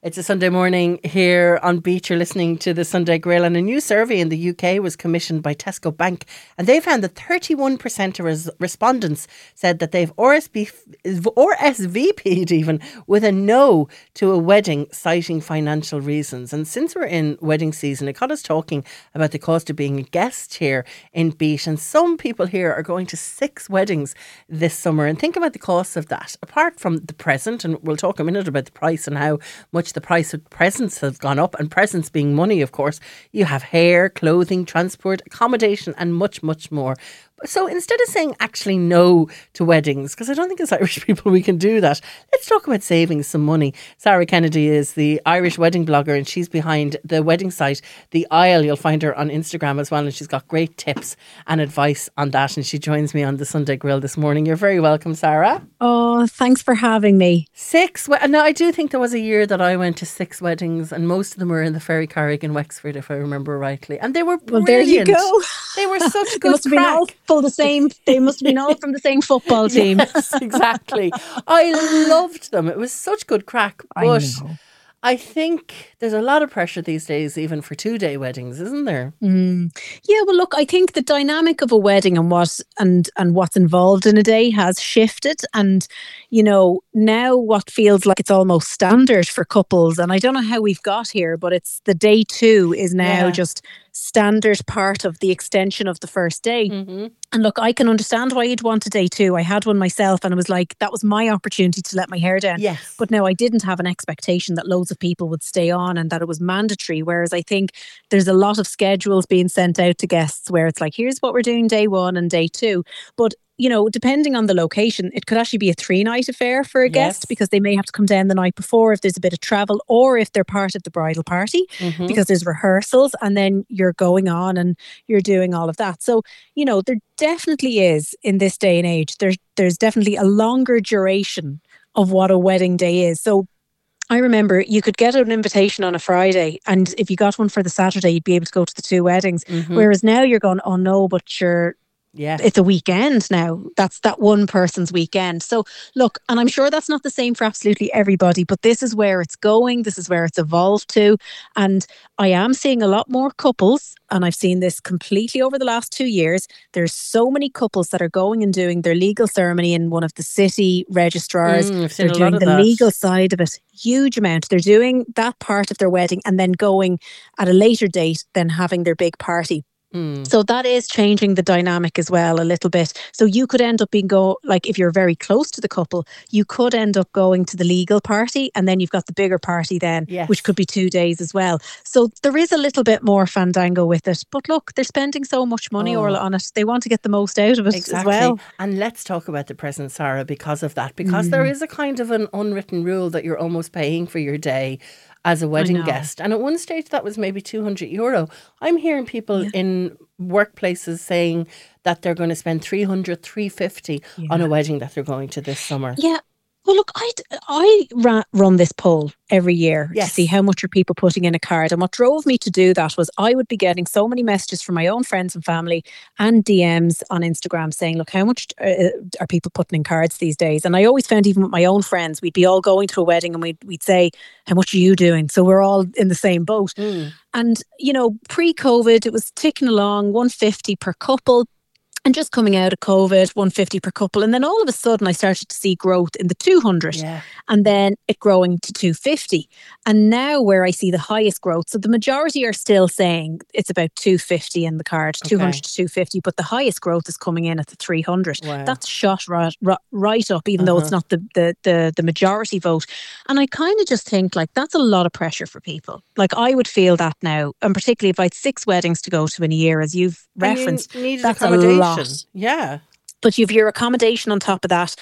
It's a Sunday morning here on Beach. You're listening to the Sunday Grill, and a new survey in the UK was commissioned by Tesco Bank, and they found that 31% of respondents said that they've RSVP'd even with a no to a wedding, citing financial reasons. And since we're in wedding season, it got us talking about the cost of being a guest here in Beach, and some people here are going to 6 weddings this summer. And think about the cost of that, apart from the present, and we'll talk a minute about the price and how much the price of presents have gone up, and presents being money, of course. You have hair, clothing, transport, accommodation, and much, much more. So instead of saying actually no to weddings, because I don't think as Irish people we can do that, let's talk about saving some money. Sarah Kennedy is the Irish wedding blogger, and she's behind the wedding site The Isle. You'll find her on Instagram as well, and she's got great tips and advice on that, and she joins me on the Sunday Grill this morning. You're very welcome, Sarah. Oh, thanks for having me. 6. Now, I do think there was a year that I went to 6 weddings, and most of them were in the Ferry Carrig in Wexford, if I remember rightly, and they were brilliant. Well, there you go. They were such good They must have been all They must have been all from the same football team. Yes, exactly. I loved them. It was such good crack. But I think there's a lot of pressure these days, even for 2-day weddings, isn't there? Yeah, well, look, I think the dynamic of a wedding and what's involved in a day has shifted, and now what feels like it's almost standard for couples, and I don't know how we've got here, but it's the day 2 is now just standard part of the extension of the first day. And look, I can understand why you'd want a day 2. I had one myself, and it was like, that was my opportunity to let my hair down. Yes. But now I didn't have an expectation that loads of people would stay on and that it was mandatory. Whereas I think there's a lot of schedules being sent out to guests where it's like, here's what we're doing day 1 and day 2. But depending on the location, it could actually be a 3-night affair for a guest, because they may have to come down the night before if there's a bit of travel, or if they're part of the bridal party, because there's rehearsals and then you're going on and you're doing all of that. So, there definitely is, in this day and age, there's definitely a longer duration of what a wedding day is. So I remember you could get an invitation on a Friday, and if you got one for the Saturday, you'd be able to go to the 2 weddings. Whereas now you're going, oh no, but it's a weekend now. That's that one person's weekend. So look, and I'm sure that's not the same for absolutely everybody, but this is where it's going. This is where it's evolved to. And I am seeing a lot more couples, and I've seen this completely over the last 2 years. There's so many couples that are going and doing their legal ceremony in one of the city registrars. They're doing the legal side of it. Huge amount. They're doing that part of their wedding and then going at a later date, then having their big party. So that is changing the dynamic as well a little bit. So you could end up like, if you're very close to the couple, you could end up going to the legal party, and then you've got the bigger party then, which could be 2 days as well. So there is a little bit more fandango with it. But look, they're spending so much money on it. They want to get the most out of it as well. And let's talk about the present, Sarah, because of that. Because there is a kind of an unwritten rule that you're almost paying for your day as a wedding guest. And at one stage that was maybe €200. I'm hearing people in workplaces saying that they're going to spend 300, 350 on a wedding that they're going to this summer. Yeah. Well, look, I run this poll every year to see how much are people putting in a card. And what drove me to do that was I would be getting so many messages from my own friends and family and DMs on Instagram saying, look, how much are people putting in cards these days? And I always found, even with my own friends, we'd be all going to a wedding and we'd say, how much are you doing? So we're all in the same boat. And, pre-COVID, it was ticking along, 150 per couple. And just coming out of COVID, 150 per couple. And then all of a sudden I started to see growth in the 200 and then it growing to 250. And now where I see the highest growth, so the majority are still saying it's about 250 in the card, 200 to 250, but the highest growth is coming in at the 300. Wow. That's shot right up, even though it's not the majority vote. And I kind of just think, like, that's a lot of pressure for people. Like, I would feel that now, and particularly if I had 6 weddings to go to in a year, as you've referenced, that's a lot. Yeah. But you've your accommodation on top of that.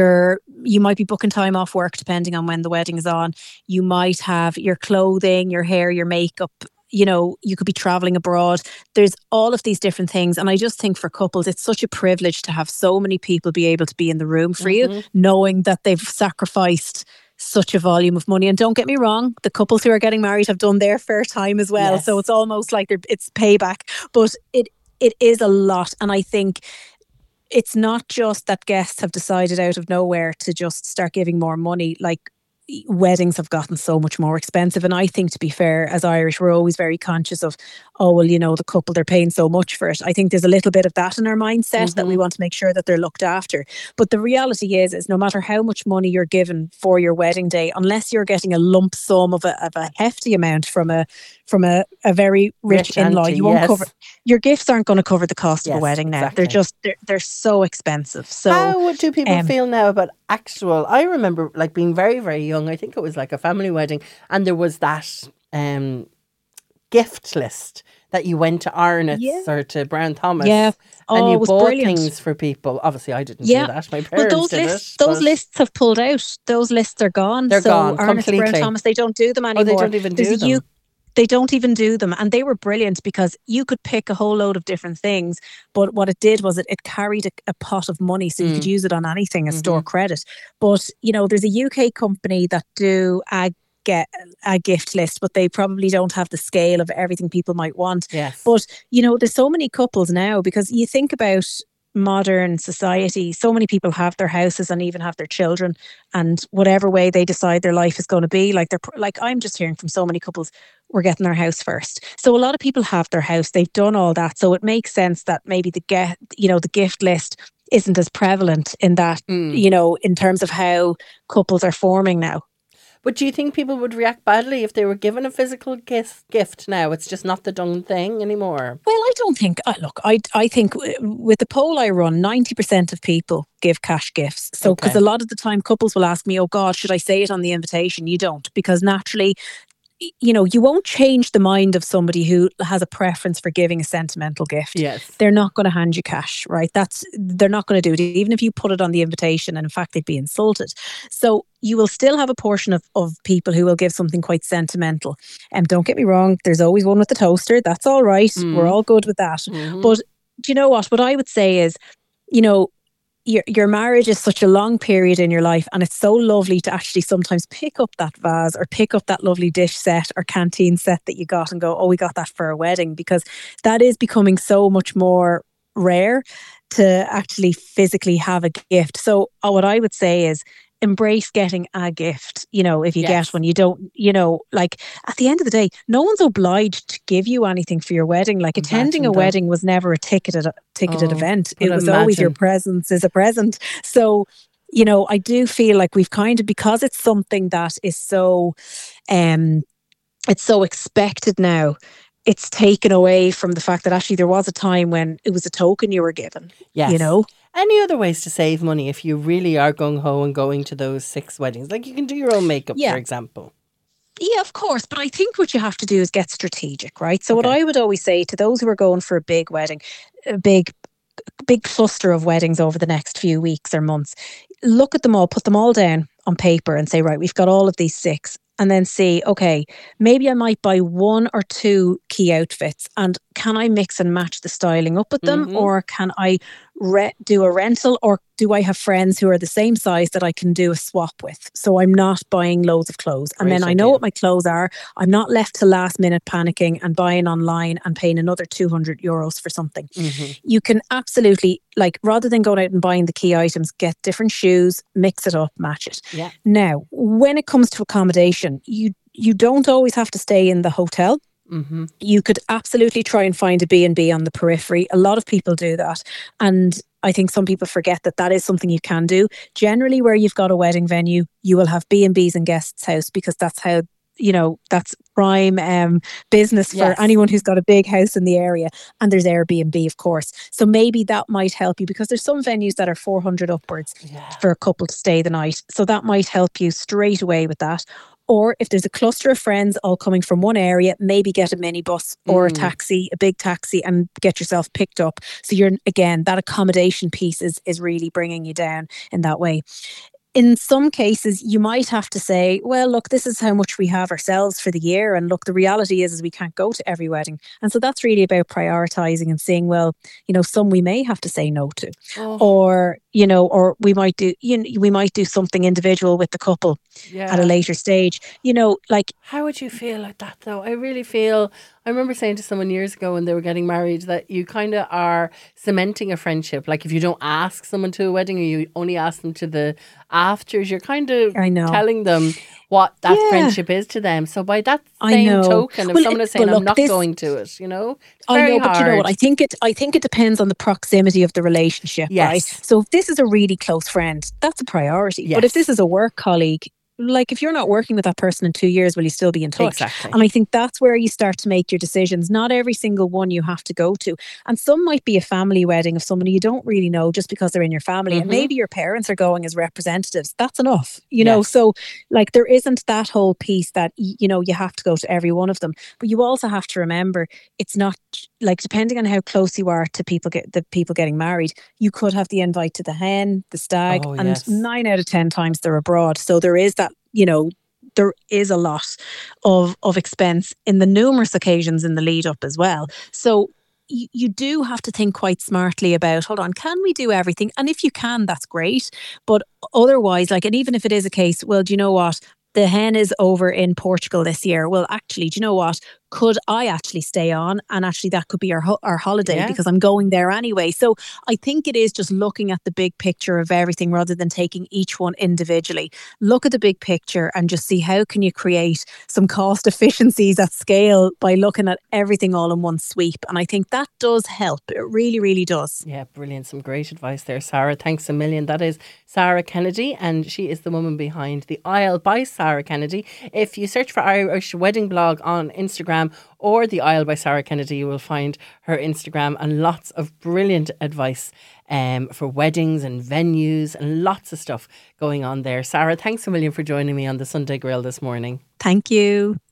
You might be booking time off work depending on when the wedding is on. You might have your clothing, your hair, your makeup. You could be traveling abroad. There's all of these different things. And I just think for couples, it's such a privilege to have so many people be able to be in the room for you, knowing that they've sacrificed such a volume of money. And don't get me wrong, the couples who are getting married have done their fair time as well. So it's almost like it's payback. But it is a lot. And I think it's not just that guests have decided out of nowhere to just start giving more money. Like, weddings have gotten so much more expensive. And I think, to be fair, as Irish, we're always very conscious of, oh, well, the couple, they're paying so much for it. I think there's a little bit of that in our mindset, that we want to make sure that they're looked after. But the reality is no matter how much money you're given for your wedding day, unless you're getting a lump sum of a hefty amount from a very rich in-law, you won't cover, your gifts aren't going to cover the cost of a wedding now. Exactly. They're so expensive. So how do people feel now about actual? I remember like being very, very young. I think it was like a family wedding, and there was that gift list that you went to Arnott's or to Brown Thomas, and you bought things for people. Obviously, I didn't do that. My parents did it. Those lists have pulled out. Those lists are gone. They're gone Arnott's, completely. Brown Thomas, they don't do them anymore. Oh, they don't even do them. They don't even do them. And they were brilliant because you could pick a whole load of different things. But what it did was it carried a pot of money, so you could use it on anything as store credit. But, there's a UK company that do a gift list, but they probably don't have the scale of everything people might want. Yes. But, there's so many couples now, because you think about modern society, so many people have their houses and even have their children, and whatever way they decide their life is going to be, like I'm just hearing from so many couples, we're getting our house first. So a lot of people have their house, they've done all that, so it makes sense that maybe the gift list isn't as prevalent in that, in terms of how couples are forming now. But do you think people would react badly if they were given a physical gift now? It's just not the done thing anymore. Well, I don't think... look, I think with the poll I run, 90% of people give cash gifts. So, because a lot of the time couples will ask me, oh God, should I say it on the invitation? You don't, because naturally, you won't change the mind of somebody who has a preference for giving a sentimental gift. Yes. They're not going to hand you cash, right? They're not going to do it, even if you put it on the invitation, and in fact, they'd be insulted. So you will still have a portion of people who will give something quite sentimental. And don't get me wrong, there's always one with the toaster. That's all right. We're all good with that. But do you know what? What I would say is, your marriage is such a long period in your life, and it's so lovely to actually sometimes pick up that vase or pick up that lovely dish set or canteen set that you got and go, oh, we got that for a wedding, because that is becoming so much more rare to actually physically have a gift. So what I would say is, embrace getting a gift, if you get one. You don't, like, at the end of the day, no one's obliged to give you anything for your wedding. Like, attending a wedding was never a ticketed event. It was always your presence is a present. So, I do feel like we've kind of, because it's something that is so, it's so expected now, it's taken away from the fact that actually there was a time when it was a token you were given. Yes. Any other ways to save money if you really are gung-ho and going to those 6 weddings? Like, you can do your own makeup, for example. Yeah, of course. But I think what you have to do is get strategic, right? So what I would always say to those who are going for a big wedding, a big cluster of weddings over the next few weeks or months, look at them all, put them all down on paper and say, right, we've got all of these 6. And then see, okay, maybe I might buy 1 or 2 key outfits, and can I mix and match the styling up with them, or can I do a rental, or do I have friends who are the same size that I can do a swap with? So I'm not buying loads of clothes. And then I know what my clothes are. I'm not left to last minute panicking and buying online and paying another €200 for something. You can absolutely, like, rather than going out and buying the key items, get different shoes, mix it up, match it. Yeah. Now, when it comes to accommodation, you don't always have to stay in the hotel. You could absolutely try and find a B&B on the periphery. A lot of people do that. And I think some people forget that is something you can do. Generally, where you've got a wedding venue, you will have B&Bs and guests' house, because that's how, that's prime business for anyone who's got a big house in the area. And there's Airbnb, of course. So maybe that might help you, because there's some venues that are 400 upwards for a couple to stay the night. So that might help you straight away with that. Or if there's a cluster of friends all coming from one area, maybe get a minibus or a taxi, a big taxi, and get yourself picked up. So that accommodation piece is really bringing you down in that way. In some cases, you might have to say, well, look, this is how much we have ourselves for the year. And look, the reality is we can't go to every wedding. And so that's really about prioritizing and saying, well, some we may have to say no to. Or we might do something individual with the couple at a later stage. Like, how would you feel like that though? I really feel I remember saying to someone years ago when they were getting married that you kind of are cementing a friendship. Like if you don't ask someone to a wedding or you only ask them to the afters, you're kind of I know. telling them what that Yeah, friendship is to them. So by that I same know. token, if Well, someone is but saying I'm look, not this going to it, it's I very know, but you know what? hard. I think it depends on the proximity of the relationship, right? Yes, So if this is a really close friend, that's a priority. But if this yes, is a work colleague, like if you're not working with that person in 2 years, will you still be in touch? exactly. And I think that's where you start to make your decisions. Not every single one you have to go to. And some might be a family wedding of somebody you don't really know just because they're in your family. And Mm-hmm. maybe your parents are going as representatives. That's enough, Yes. So like there isn't that whole piece that, you have to go to every one of them. But you also have to remember it's not like depending on how close you are to the people getting married, you could have the invite to the hen, the stag, Oh, and yes. 9 out of 10 times they're abroad. So there is that, there is a lot of expense in the numerous occasions in the lead up as well. So you do have to think quite smartly about, hold on, can we do everything? And if you can, that's great. But otherwise, like, and even if it is a case, well, do you know what? The hen is over in Portugal this year. Well, actually, do you know what? Could I actually stay on? And actually, that could be our holiday Yeah. because I'm going there anyway. So I think it is just looking at the big picture of everything rather than taking each one individually. Look at the big picture and just see how can you create some cost efficiencies at scale by looking at everything all in one sweep. And I think that does help. It really, really does. Yeah, brilliant. Some great advice there, Sarah. Thanks a million. That is Sarah Kennedy, and she is the woman behind The Isle by Sarah Kennedy. If you search for Irish Wedding Blog on Instagram or The Isle by Sarah Kennedy, you will find her Instagram and lots of brilliant advice for weddings and venues and lots of stuff going on there. Sarah, thanks a million for joining me on the Sunday Grill this morning. Thank you.